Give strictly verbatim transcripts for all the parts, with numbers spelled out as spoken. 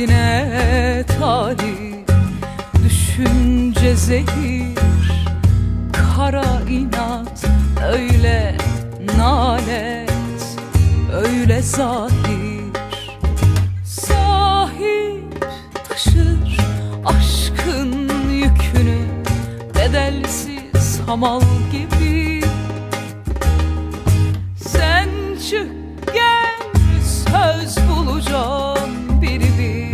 kendine talih, düşünce zehir, kara inat, öyle nalet, öyle zahir. Sahip taşır aşkın yükünü, bedelsiz hamal gibi. Sen çık gel, söz bulacağım bir bir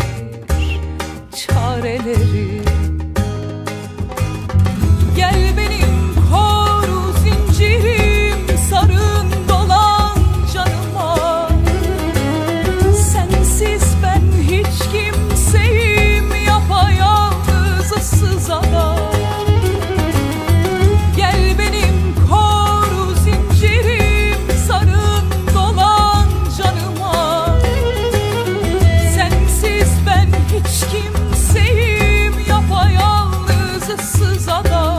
çareleri. Gel benim koru zincirim, sarın dolan canıma. Sensiz ben hiç kimseyim, yapayalnız ıssız ada. Gel benim koru zincirim, sarın dolan canıma. Sensiz ben hiç kimseyim, yapayalnız ıssız ada.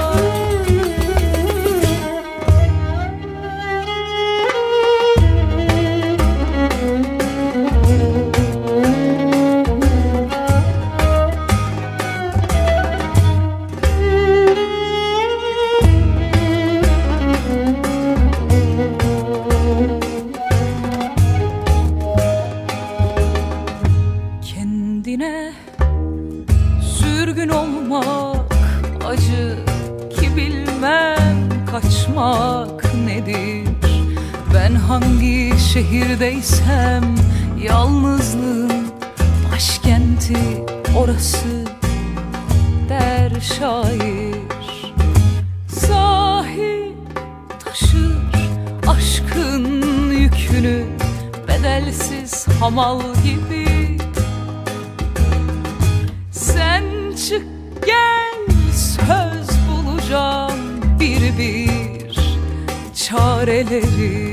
Kendine sürgün olmak acı ki, bilmem kaçmak nedir. Ben hangi şehirdeysem yalnızlığın başkenti orası der şair. Sahip taşır aşkın yükünü, bedelsiz hamal gibi. Sen çık gel, söz bulacağım bir bir çareleri.